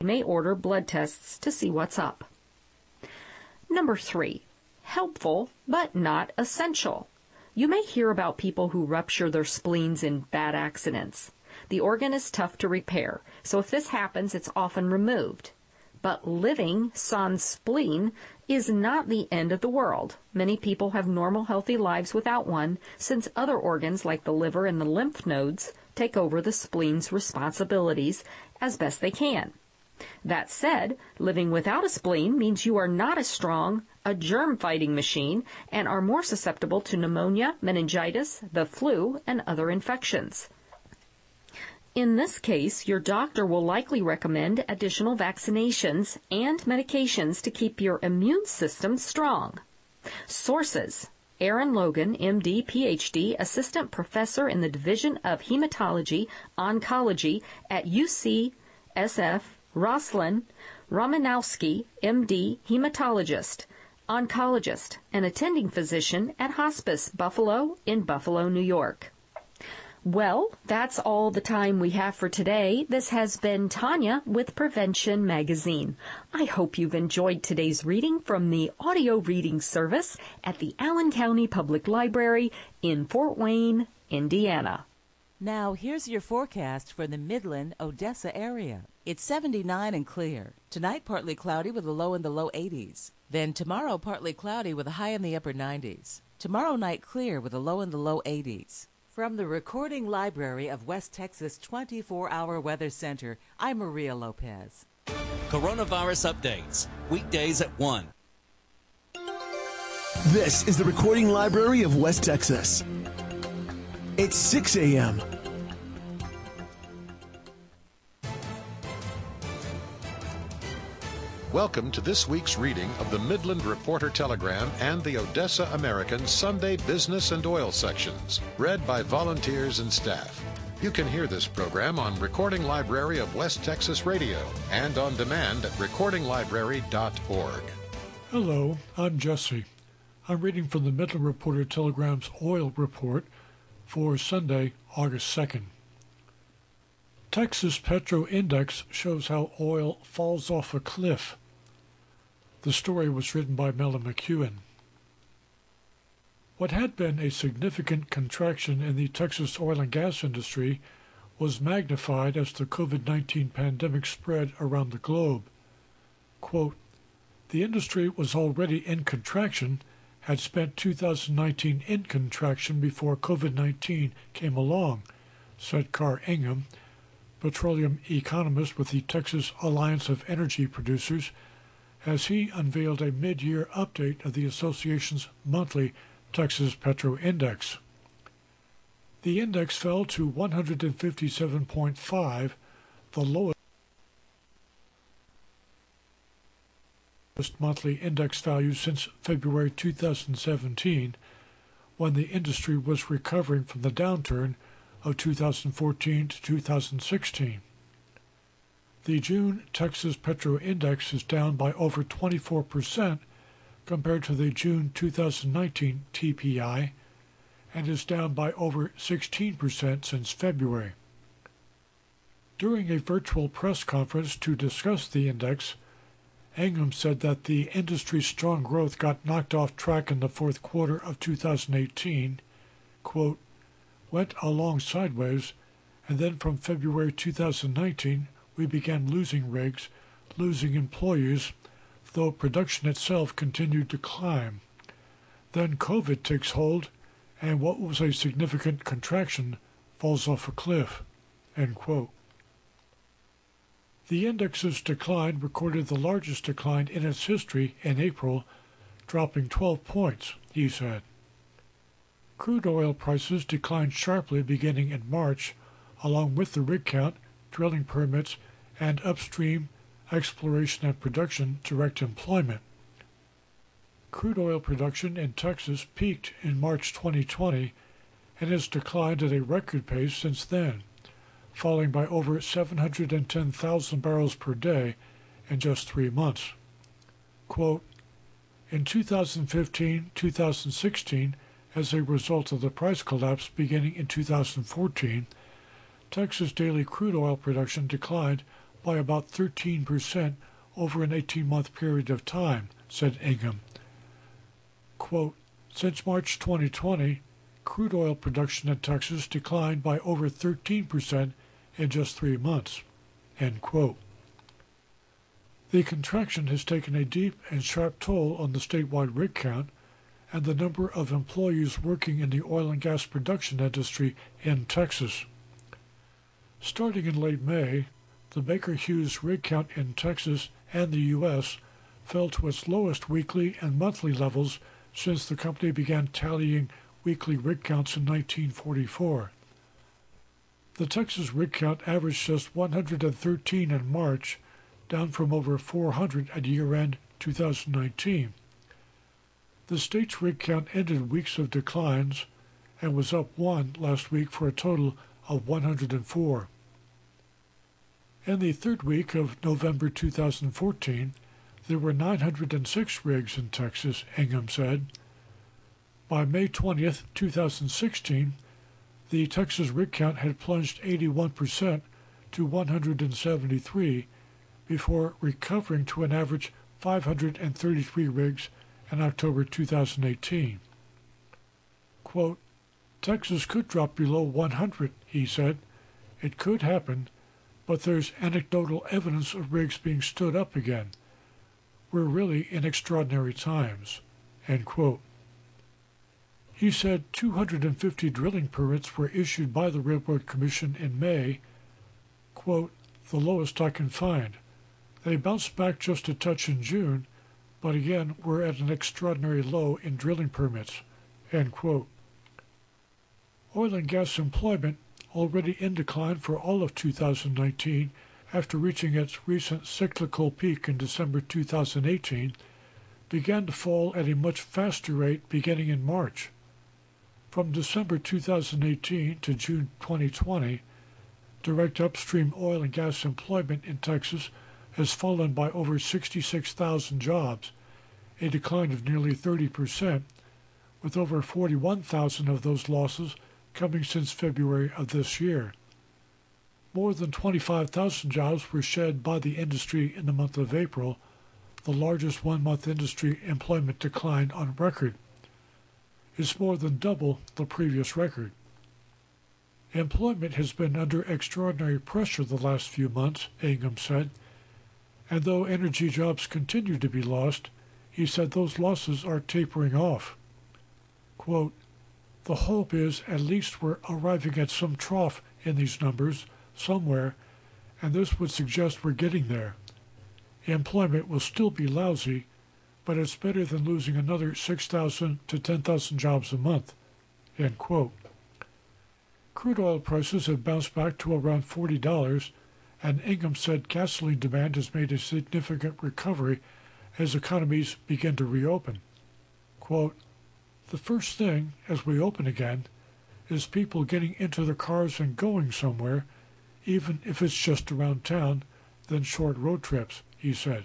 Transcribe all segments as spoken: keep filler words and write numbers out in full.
You may order blood tests to see what's up. Number three, helpful but not essential. You may hear about people who rupture their spleens in bad accidents. The organ is tough to repair, so if this happens, it's often removed. But living sans spleen is not the end of the world. Many people have normal, healthy lives without one, since other organs like the liver and the lymph nodes take over the spleen's responsibilities as best they can. That said, living without a spleen means you are not as strong, a germ-fighting machine, and are more susceptible to pneumonia, meningitis, the flu, and other infections. In this case, your doctor will likely recommend additional vaccinations and medications to keep your immune system strong. Sources: Aaron Logan, M D, P H D, Assistant Professor in the Division of Hematology, Oncology at U C S F, Roslin Romanowski, M D, Hematologist, Oncologist, and Attending Physician at Hospice Buffalo in Buffalo, New York. Well, that's all the time we have for today. This has been Tanya with Prevention Magazine. I hope you've enjoyed today's reading from the audio reading service at the Allen County Public Library in Fort Wayne, Indiana. Now, here's your forecast for the Midland, Odessa area. It's seventy-nine and clear. Tonight, partly cloudy with a low in the low eighties. Then tomorrow, partly cloudy with a high in the upper nineties. Tomorrow night, clear with a low in the low eighties. From the Recording Library of West Texas twenty-four hour Weather Center, I'm Maria Lopez. Coronavirus updates, weekdays at one. This is the Recording Library of West Texas. It's six a.m. Welcome to this week's reading of the Midland Reporter Telegram and the Odessa American Sunday Business and Oil sections, read by volunteers and staff. You can hear this program on Recording Library of West Texas Radio and on demand at recording library dot org. Hello, I'm Jesse. I'm reading from the Midland Reporter Telegram's Oil Report for Sunday, August second. Texas Petro Index shows how oil falls off a cliff. The story was written by Melanie McEwen. What had been a significant contraction in the Texas oil and gas industry was magnified as the COVID nineteen pandemic spread around the globe. Quote, the industry was already in contraction, had spent two thousand nineteen in contraction before COVID nineteen came along, said Carr Ingham, petroleum economist with the Texas Alliance of Energy Producers, as he unveiled a mid-year update of the association's monthly Texas Petro Index. The index fell to one hundred fifty-seven point five, the lowest monthly index value since February two thousand seventeen, when the industry was recovering from the downturn of two thousand fourteen to two thousand sixteen. The June Texas Petro Index is down by over twenty-four percent compared to the June two thousand nineteen T P I and is down by over sixteen percent since February. During a virtual press conference to discuss the index, Ingham said that the industry's strong growth got knocked off track in the fourth quarter of two thousand eighteen, quote, went along sideways, and then from February two thousand nineteen we began losing rigs, losing employees, though production itself continued to climb. Then COVID takes hold, and what was a significant contraction falls off a cliff, end quote. The index's decline recorded the largest decline in its history in April, dropping twelve points, he said. Crude oil prices declined sharply beginning in March, along with the rig count, drilling permits, and upstream exploration and production direct employment. Crude oil production in Texas peaked in March twenty twenty and has declined at a record pace since then, falling by over seven hundred ten thousand barrels per day in just three months. Quote, in two thousand fifteen to two thousand sixteen, as a result of the price collapse beginning in two thousand fourteen, Texas daily crude oil production declined by about thirteen percent over an eighteen-month period of time, said Ingham. Quote, since March twenty twenty, crude oil production in Texas declined by over thirteen percent in just three months. End quote. The contraction has taken a deep and sharp toll on the statewide rig count and the number of employees working in the oil and gas production industry in Texas. Starting in late May, the Baker Hughes rig count in Texas and the U S fell to its lowest weekly and monthly levels since the company began tallying weekly rig counts in nineteen forty-four. The Texas rig count averaged just one hundred thirteen in March, down from over four hundred at year-end two thousand nineteen. The state's rig count ended weeks of declines and was up one last week for a total of one hundred four. In the third week of November two thousand fourteen, there were nine hundred six rigs in Texas, Ingham said. By May twentieth, two thousand sixteen, the Texas rig count had plunged eighty-one percent to one hundred seventy-three before recovering to an average five hundred thirty-three rigs in October two thousand eighteen. Quote, Texas could drop below one hundred, he said. It could happen, but there's anecdotal evidence of rigs being stood up again. We're really in extraordinary times. End quote. He said two hundred fifty drilling permits were issued by the Railroad Commission in May, quote, the lowest I can find. They bounced back just a touch in June, but again we're at an extraordinary low in drilling permits, end quote. Oil and gas employment, already in decline for all of two thousand nineteen after reaching its recent cyclical peak in December two thousand eighteen, began to fall at a much faster rate beginning in March. From December two thousand eighteen to June twenty twenty, direct upstream oil and gas employment in Texas has fallen by over sixty-six thousand jobs, a decline of nearly thirty percent, with over forty-one thousand of those losses coming since February of this year. More than twenty-five thousand jobs were shed by the industry in the month of April, the largest one-month industry employment decline on record. It's more than double the previous record. Employment has been under extraordinary pressure the last few months, Ingham said, and though energy jobs continue to be lost, he said those losses are tapering off. Quote, the hope is at least we're arriving at some trough in these numbers somewhere, and this would suggest we're getting there. Employment will still be lousy, but it's better than losing another six thousand to ten thousand jobs a month, end quote. Crude oil prices have bounced back to around forty dollars, and Ingham said gasoline demand has made a significant recovery as economies begin to reopen. Quote, the first thing, as we open again, is people getting into their cars and going somewhere, even if it's just around town, then short road trips, he said.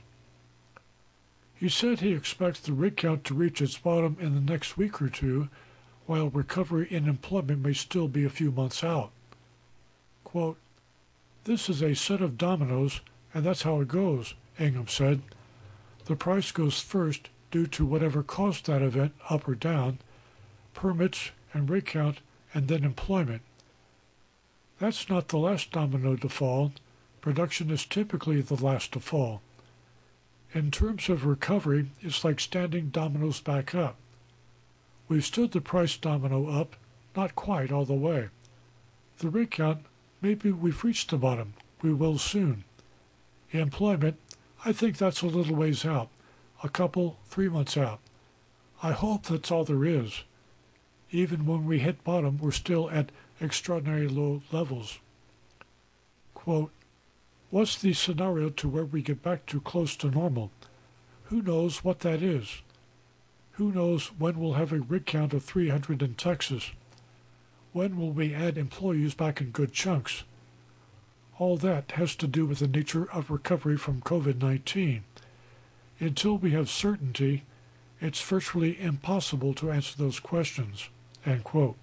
He said he expects the rig count to reach its bottom in the next week or two, while recovery in employment may still be a few months out. Quote, this is a set of dominoes, and that's how it goes, Ingham said. The price goes first due to whatever caused that event, up or down, permits and rig count, and then employment. That's not the last domino to fall. Production is typically the last to fall. In terms of recovery, it's like standing dominoes back up. We've stood the price domino up, not quite all the way. The rig count, maybe we've reached the bottom. We will soon. Employment, I think that's a little ways out, a couple, three months out. I hope that's all there is. Even when we hit bottom, we're still at extraordinary low levels. Quote, what's the scenario to where we get back to close to normal? Who knows what that is? Who knows when we'll have a rig count of three hundred in Texas? When will we add employees back in good chunks? All that has to do with the nature of recovery from COVID nineteen. Until we have certainty, it's virtually impossible to answer those questions. End quote.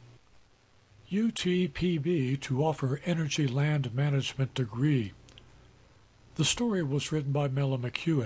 U T P B to offer energy land management degree. The story was written by Mela McEwen.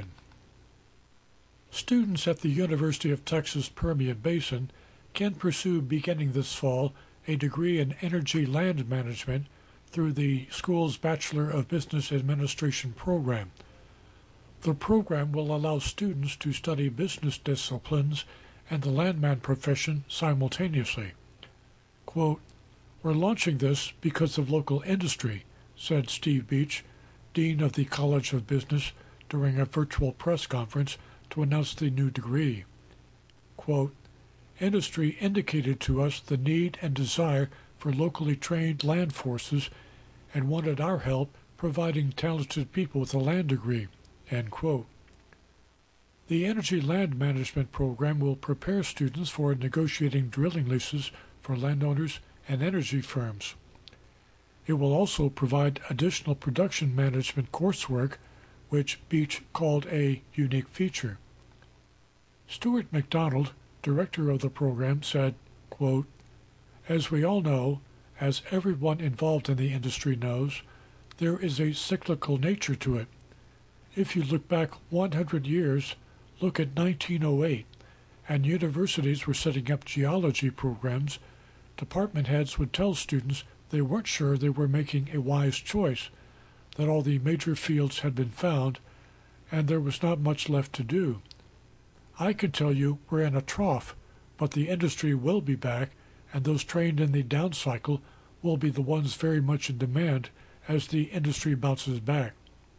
Students at the University of Texas Permian Basin can pursue beginning this fall a degree in energy land management through the school's Bachelor of Business Administration program. The program will allow students to study business disciplines and the landman profession simultaneously. Quote, "We're launching this because of local industry," said Steve Beach, Dean of the College of Business, during a virtual press conference to announce the new degree. Quote, "Industry indicated to us the need and desire for locally trained land forces and wanted our help providing talented people with a land degree." End quote. The Energy Land Management Program will prepare students for negotiating drilling leases for landowners and energy firms. It will also provide additional production management coursework, which Beach called a unique feature. Stuart McDonald, director of the program, said, quote, "As we all know, as everyone involved in the industry knows, there is a cyclical nature to it. If you look back one hundred years, look at nineteen oh eight, and universities were setting up geology programs. Department heads would tell students they weren't sure they were making a wise choice, that all the major fields had been found, and there was not much left to do. I can tell you we're in a trough, but the industry will be back, and those trained in the down cycle will be the ones very much in demand as the industry bounces back.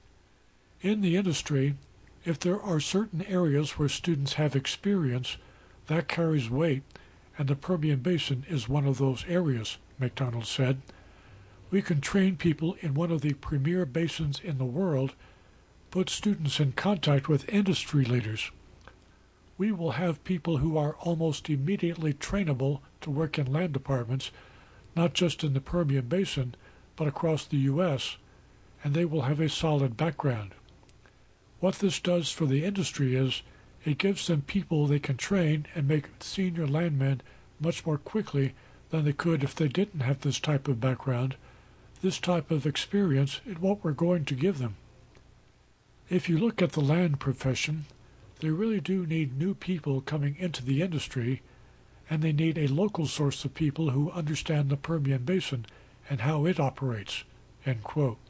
In the industry, if there are certain areas where students have experience, that carries weight, and the Permian Basin is one of those areas," McDonald said. "We can train people in one of the premier basins in the world, put students in contact with industry leaders. We will have people who are almost immediately trainable to work in land departments, not just in the Permian Basin, but across the U S, and they will have a solid background. What this does for the industry is it gives them people they can train and make senior landmen much more quickly than they could if they didn't have this type of background, this type of experience in what we're going to give them. If you look at the land profession, they really do need new people coming into the industry, and they need a local source of people who understand the Permian Basin and how it operates." End quote.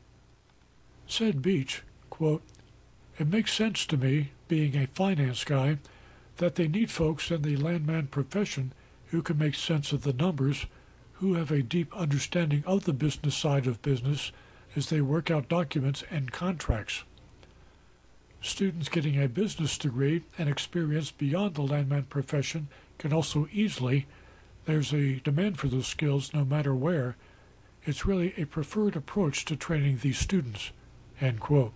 Said Beach, quote, "It makes sense to me, being a finance guy, that they need folks in the landman profession who can make sense of the numbers, who have a deep understanding of the business side of business as they work out documents and contracts. Students getting a business degree and experience beyond the landman profession can also easily, there's a demand for those skills no matter where. It's really a preferred approach to training these students." End quote.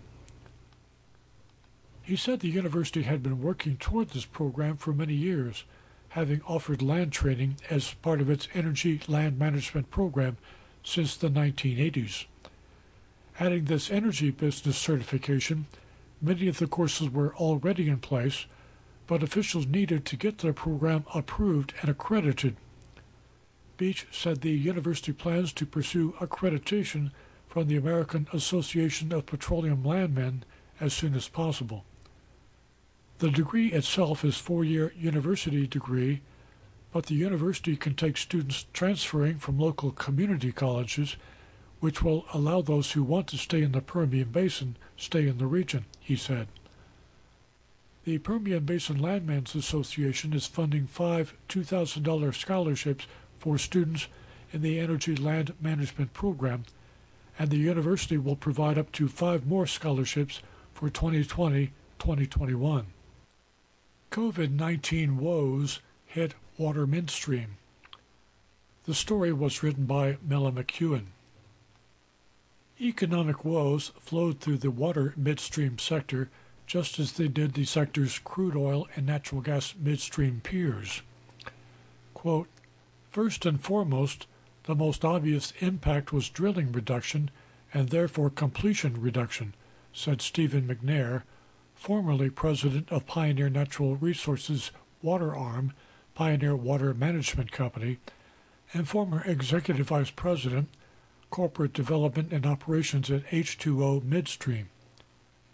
He said the university had been working toward this program for many years, having offered land training as part of its energy land management program since the nineteen eighties. Adding this energy business certification, many of the courses were already in place, but officials needed to get the program approved and accredited. Beach said the university plans to pursue accreditation from the American Association of Petroleum Landmen as soon as possible. The degree itself is a four-year university degree, but the university can take students transferring from local community colleges, which will allow those who want to stay in the Permian Basin stay in the region, he said. The Permian Basin Landmen's Association is funding five two thousand dollars scholarships for students in the Energy Land Management Program, and the university will provide up to five more scholarships for twenty twenty to twenty twenty-one. COVID nineteen woes hit water midstream. The story was written by Mela McEwen. Economic woes flowed through the water midstream sector just as they did the sector's crude oil and natural gas midstream peers. Quote, "First and foremost, the most obvious impact was drilling reduction and therefore completion reduction," said Stephen McNair, formerly president of Pioneer Natural Resources water arm, Pioneer Water Management Company, and former executive vice president, corporate development and operations at H two O Midstream.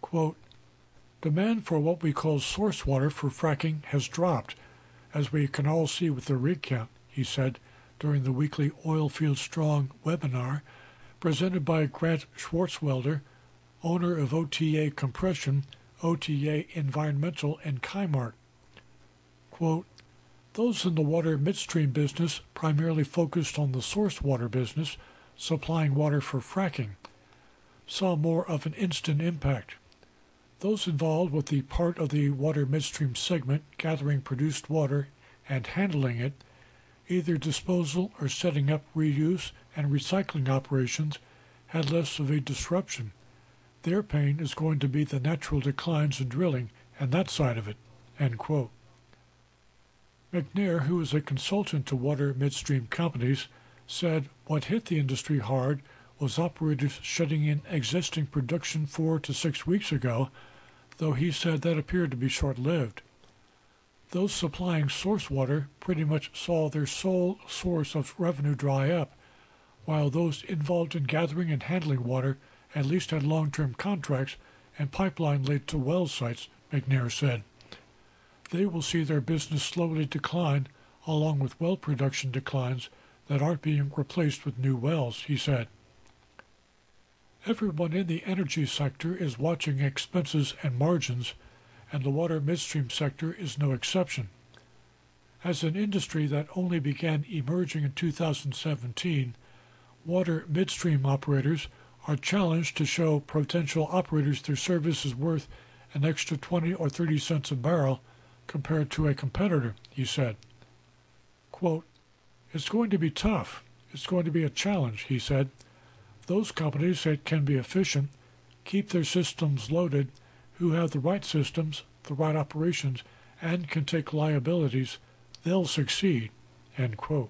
Quote, demand for what we call source water for fracking has dropped, as we can all see with the rig count, he said during the weekly Oilfield Strong webinar presented by Grant Schwartzwelder, owner of O T A Compression, O T A Environmental, and Kymart. Quote, those in the water midstream business primarily focused on the source water business, supplying water for fracking, saw more of an instant impact. Those involved with the part of the water midstream segment gathering produced water and handling it, either disposal or setting up reuse and recycling operations, had less of a disruption. Their pain is going to be the natural declines in drilling and that side of it. End quote. McNair, who is a consultant to water midstream companies, said what hit the industry hard was operators shutting in existing production four to six weeks ago, though he said that appeared to be short-lived. Those supplying source water pretty much saw their sole source of revenue dry up, while those involved in gathering and handling water at least had long-term contracts and pipeline laid to well sites, McNair said. They will see their business slowly decline, along with well production declines that aren't being replaced with new wells, he said. Everyone in the energy sector is watching expenses and margins, and the water midstream sector is no exception. As an industry that only began emerging in two thousand seventeen, water midstream operators are challenged to show potential operators their service is worth an extra twenty or thirty cents a barrel compared to a competitor, he said. Quote, it's going to be tough. It's going to be a challenge, he said. Those companies that can be efficient, keep their systems loaded, who have the right systems, the right operations, and can take liabilities, they'll succeed, end quote.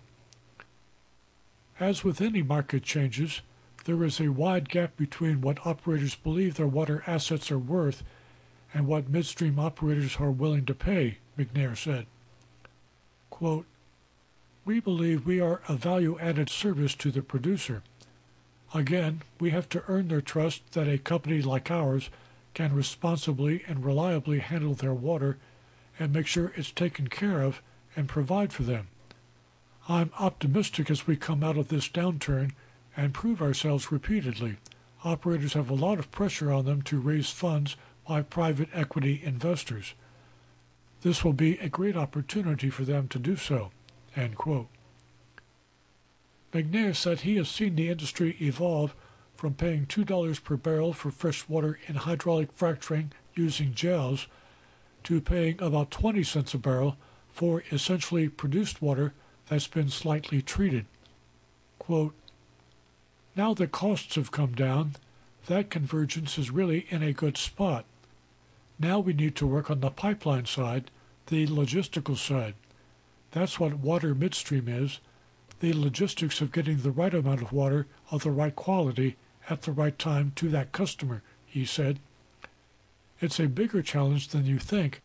As with any market changes, there is a wide gap between what operators believe their water assets are worth and what midstream operators are willing to pay, McNair said. Quote, we believe we are a value-added service to the producer. Again, we have to earn their trust that a company like ours can responsibly and reliably handle their water and make sure it's taken care of and provide for them. I'm optimistic as we come out of this downturn and prove ourselves repeatedly. Operators have a lot of pressure on them to raise funds by private equity investors. This will be a great opportunity for them to do so, end quote. McNair said he has seen the industry evolve from paying two dollars per barrel for fresh water in hydraulic fracturing using gels to paying about twenty cents a barrel for essentially produced water that's been slightly treated. Quote, now that costs have come down, that convergence is really in a good spot. Now we need to work on the pipeline side, the logistical side. That's what water midstream is, the logistics of getting the right amount of water of the right quality at the right time to that customer, he said. It's a bigger challenge than you think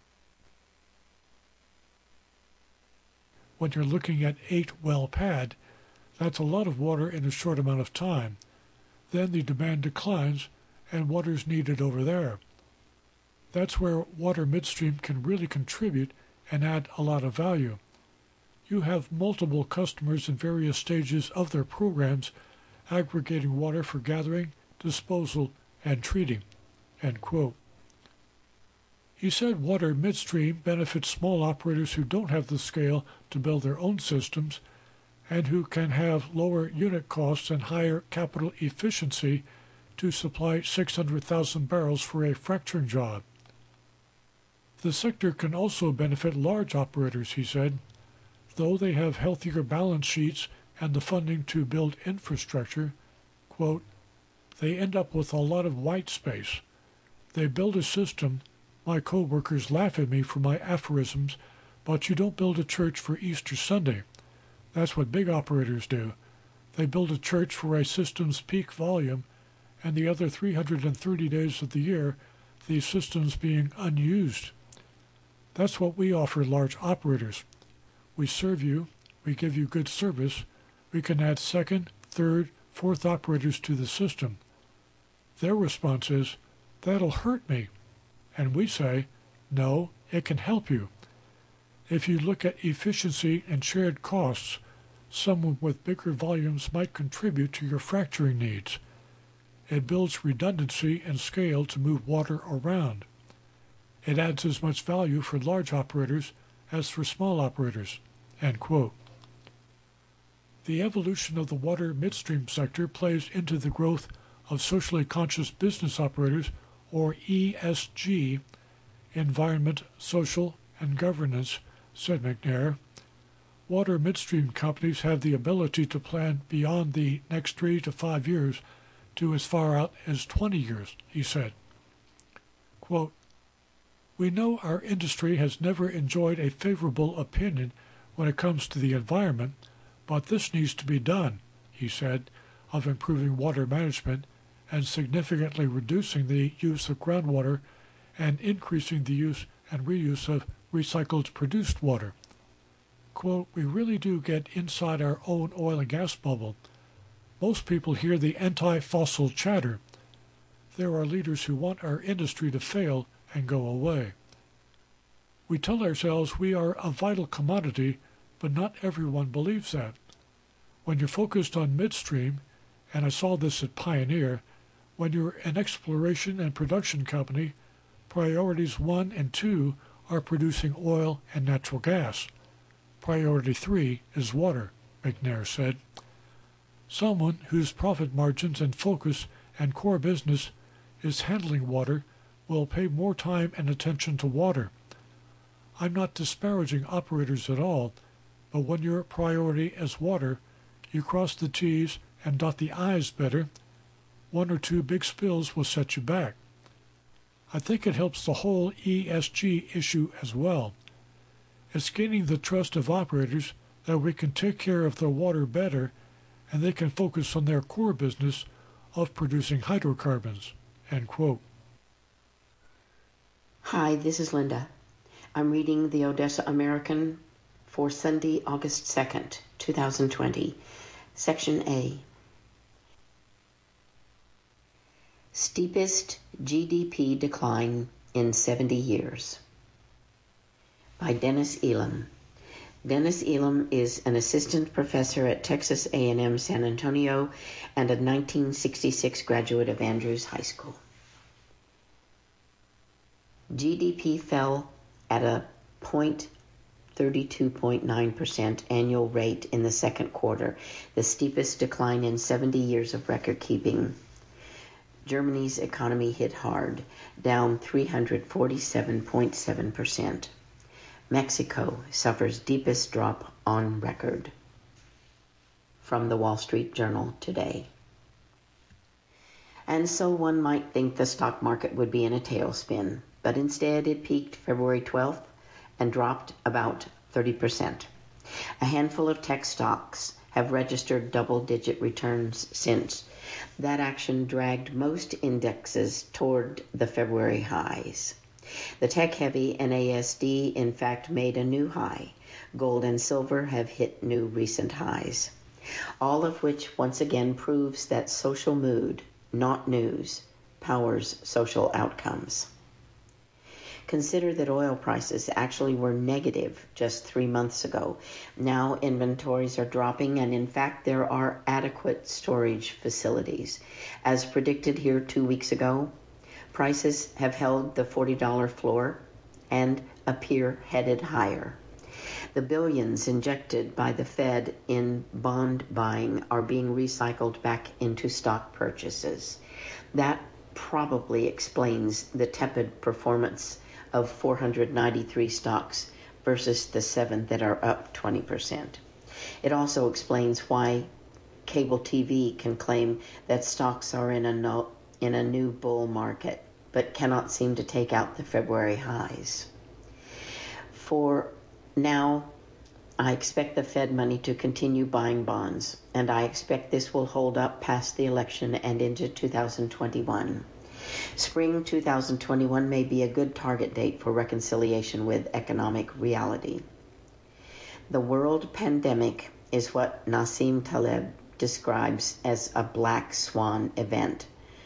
when you're looking at eight well pad. That's a lot of water in a short amount of time. Then the demand declines and water's needed over there. That's where water midstream can really contribute and add a lot of value. You have multiple customers in various stages of their programs aggregating water for gathering, disposal, and treating, end quote. He said water midstream benefits small operators who don't have the scale to build their own systems and who can have lower unit costs and higher capital efficiency to supply six hundred thousand barrels for a fracturing job. The sector can also benefit large operators, he said. Though they have healthier balance sheets and the funding to build infrastructure, quote, they end up with a lot of white space. They build a system. My co-workers laugh at me for my aphorisms, but you don't build a church for Easter Sunday. That's what big operators do. They build a church for a system's peak volume, and the other three hundred thirty days of the year, the system's being unused. That's what we offer large operators. We serve you, we give you good service, we can add second, third, fourth operators to the system. Their response is, "That'll hurt me." And we say, "No, it can help you." If you look at efficiency and shared costs, someone with bigger volumes might contribute to your fracturing needs. It builds redundancy and scale to move water around. It adds as much value for large operators as for small operators. End quote. The evolution of the water midstream sector plays into the growth of socially conscious business operators, or E S G, environment, social, and governance, said McNair. Water midstream companies have the ability to plan beyond the next three to five years to as far out as twenty years, he said. Quote, "We know our industry has never enjoyed a favorable opinion when it comes to the environment, but this needs to be done," he said, of improving water management and significantly reducing the use of groundwater and increasing the use and reuse of recycled produced water. Quote, "We really do get inside our own oil and gas bubble. Most people hear the anti-fossil chatter. There are leaders who want our industry to fail and go away. We tell ourselves we are a vital commodity, but not everyone believes that. When you're focused on midstream, and I saw this at Pioneer, when you're an exploration and production company, priorities one and two are producing oil and natural gas. Priority three is water," McNair said. "Someone whose profit margins and focus and core business is handling water will pay more time and attention to water. I'm not disparaging operators at all, but when your priority is water, you cross the T's and dot the I's better. One or two big spills will set you back. I think it helps the whole E S G issue as well. It's gaining the trust of operators that we can take care of their water better and they can focus on their core business of producing hydrocarbons." End quote. Hi, this is Linda. I'm reading the Odessa American for Sunday, August second, twenty twenty. Section A. Steepest G D P Decline in seventy years. By Dennis Elam. Dennis Elam is an assistant professor at Texas A and M San Antonio and a nineteen sixty-six graduate of Andrews High School. G D P fell at a thirty-two point nine percent annual rate in the second quarter, the steepest decline in seventy years of record keeping. Germany's economy hit hard, down three hundred forty-seven point seven percent. Mexico suffers deepest drop on record. From the Wall Street Journal today. And so one might think the stock market would be in a tailspin, but instead it peaked February twelfth and dropped about thirty percent. A handful of tech stocks have registered double-digit returns since. That action dragged most indexes toward the February highs. The tech-heavy N A S D, in fact, made a new high. Gold and silver have hit new recent highs. All of which once again proves that social mood, not news, powers social outcomes. Consider that oil prices actually were negative just three months ago. Now inventories are dropping, and in fact there are adequate storage facilities. As predicted here two weeks ago, prices have held the forty dollar floor and appear headed higher. The billions injected by the Fed in bond buying are being recycled back into stock purchases. That probably explains the tepid performance of four hundred ninety-three stocks versus the seven that are up twenty percent. It also explains why cable T V can claim that stocks are in a, no, in a new bull market, but cannot seem to take out the February highs. For now, I expect the Fed money to continue buying bonds, and I expect this will hold up past the election and into two thousand twenty-one. Spring two thousand twenty-one may be a good target date for reconciliation with economic reality. The world pandemic is what Nassim Taleb describes as a black swan event.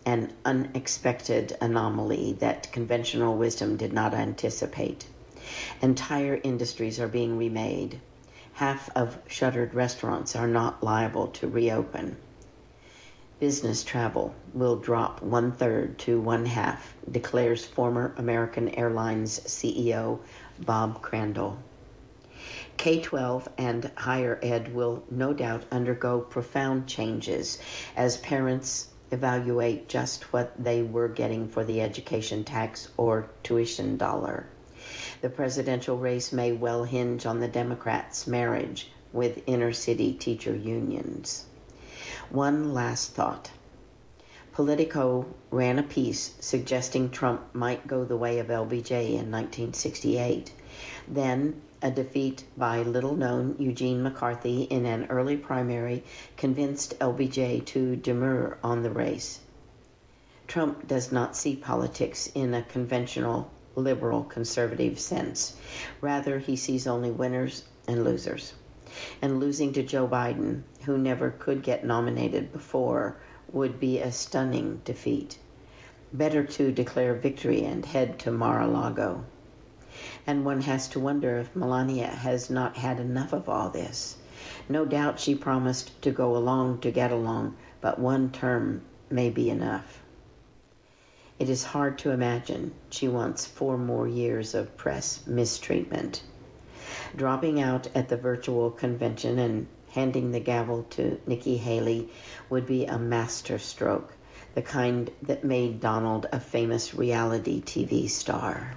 an unexpected anomaly that conventional wisdom did not anticipate. Entire industries are being remade. Half of shuttered restaurants are not liable to reopen. Business travel will drop one-third to one-half, declares former American Airlines C E O Bob Crandall. K twelve and higher ed will no doubt undergo profound changes as parents evaluate just what they were getting for the education tax or tuition dollar. The presidential race may well hinge on the Democrats' marriage with inner-city teacher unions. One last thought. Politico ran a piece suggesting Trump might go the way of L B J in nineteen sixty-eight. Then, a defeat by little-known Eugene McCarthy in an early primary convinced L B J to demur on the race. Trump does not see politics in a conventional liberal conservative sense. Rather, he sees only winners and losers. And losing to Joe Biden, who never could get nominated before, would be a stunning defeat. Better to declare victory and head to Mar-a-Lago. And one has to wonder if Melania has not had enough of all this. No doubt she promised to go along to get along, but one term may be enough. It is hard to imagine she wants four more years of press mistreatment. Dropping out at the virtual convention and handing the gavel to Nikki Haley would be a masterstroke, the kind that made Donald a famous reality T V star.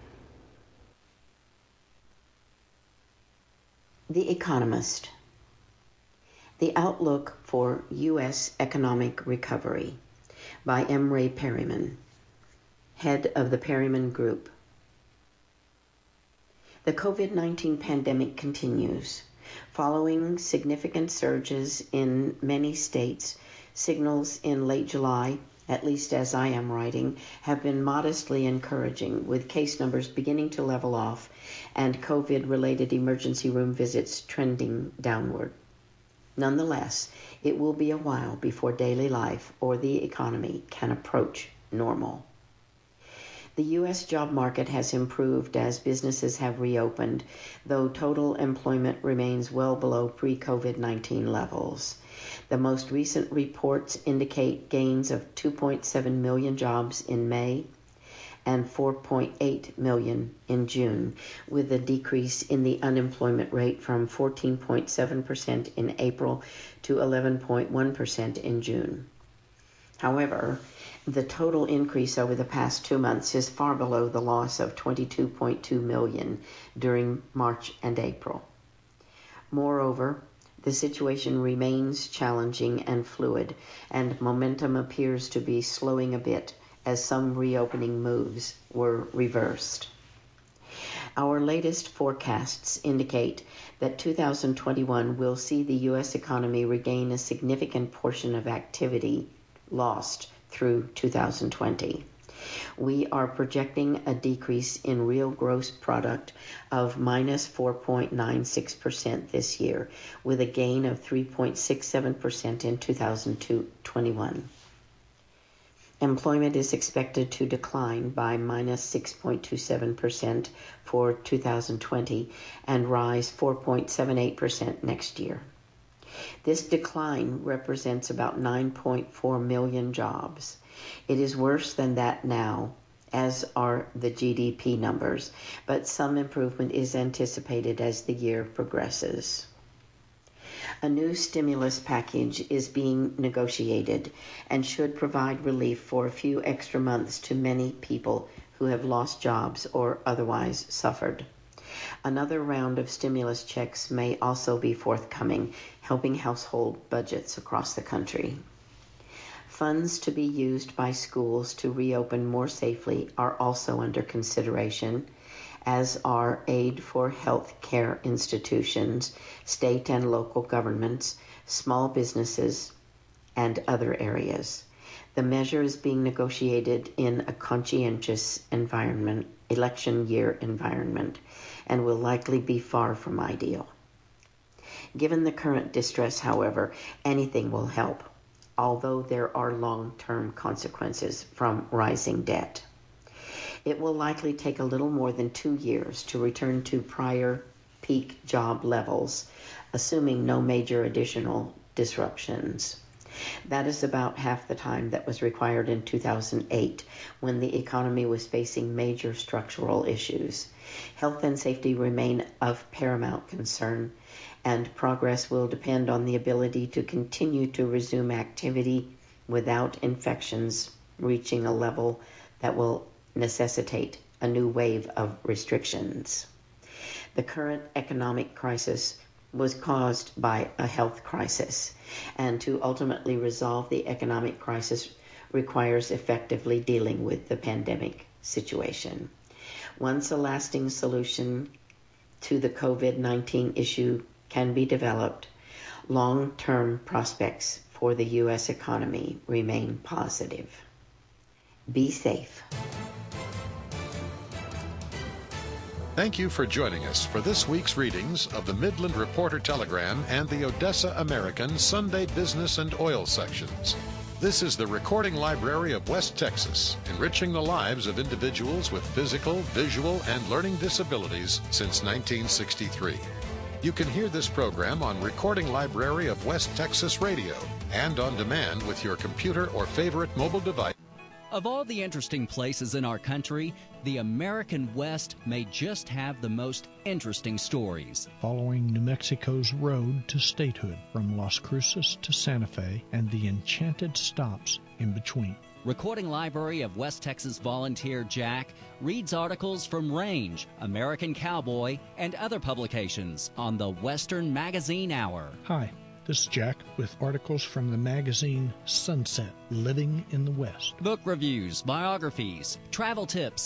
The Economist. The Outlook for U S Economic Recovery by M. Ray Perryman, head of the Perryman Group. The COVID nineteen pandemic continues. Following significant surges in many states, signals in late July, at least as I am writing, have been modestly encouraging, with case numbers beginning to level off and COVID-related emergency room visits trending downward. Nonetheless, it will be a while before daily life or the economy can approach normal. The U S job market has improved as businesses have reopened, though total employment remains well below pre-COVID nineteen levels. The most recent reports indicate gains of two point seven million jobs in May and four point eight million in June, with a decrease in the unemployment rate from fourteen point seven percent in April to eleven point one percent in June. However, the total increase over the past two months is far below the loss of twenty-two point two million during March and April. Moreover, the situation remains challenging and fluid, and momentum appears to be slowing a bit as some reopening moves were reversed. Our latest forecasts indicate that two thousand twenty-one will see the U S economy regain a significant portion of activity lost through two thousand twenty. We are projecting a decrease in real gross product of minus four point nine six percent this year, with a gain of three point six seven percent in two thousand twenty-one. Employment is expected to decline by minus six point two seven percent for two thousand twenty and rise four point seven eight percent next year. This decline represents about nine point four million jobs. It is worse than that now, as are the G D P numbers, but some improvement is anticipated as the year progresses. A new stimulus package is being negotiated and should provide relief for a few extra months to many people who have lost jobs or otherwise suffered. Another round of stimulus checks may also be forthcoming, helping household budgets across the country. Funds to be used by schools to reopen more safely are also under consideration, as are aid for health care institutions, state and local governments, small businesses, and other areas. The measure is being negotiated in a conscientious environment, election year environment, and will likely be far from ideal. Given the current distress, however, anything will help. although there are long-term consequences from rising debt. It will likely take a little more than two years to return to prior peak job levels, assuming no major additional disruptions. That is about half the time that was required in two thousand eight, when the economy was facing major structural issues. Health and safety remain of paramount concern, and progress will depend on the ability to continue to resume activity without infections reaching a level that will necessitate a new wave of restrictions. The current economic crisis was caused by a health crisis, and to ultimately resolve the economic crisis requires effectively dealing with the pandemic situation. Once a lasting solution to the COVID nineteen issue can be developed, long-term prospects for the U S economy remain positive. Be safe. Thank you for joining us for this week's readings of the Midland Reporter-Telegram and the Odessa American Sunday Business and Oil sections. This is the Recording Library of West Texas, enriching the lives of individuals with physical, visual, and learning disabilities since nineteen sixty-three. You can hear this program on Recording Library of West Texas Radio and on demand with your computer or favorite mobile device. Of all the interesting places in our country, the American West may just have the most interesting stories. Following New Mexico's road to statehood from Las Cruces to Santa Fe and the enchanted stops in between. Recording Library of West Texas volunteer Jack reads articles from Range, American Cowboy, and other publications on the Western Magazine Hour. Hi. This is Jack with articles from the magazine Sunset, Living in the West. Book reviews, biographies, travel tips,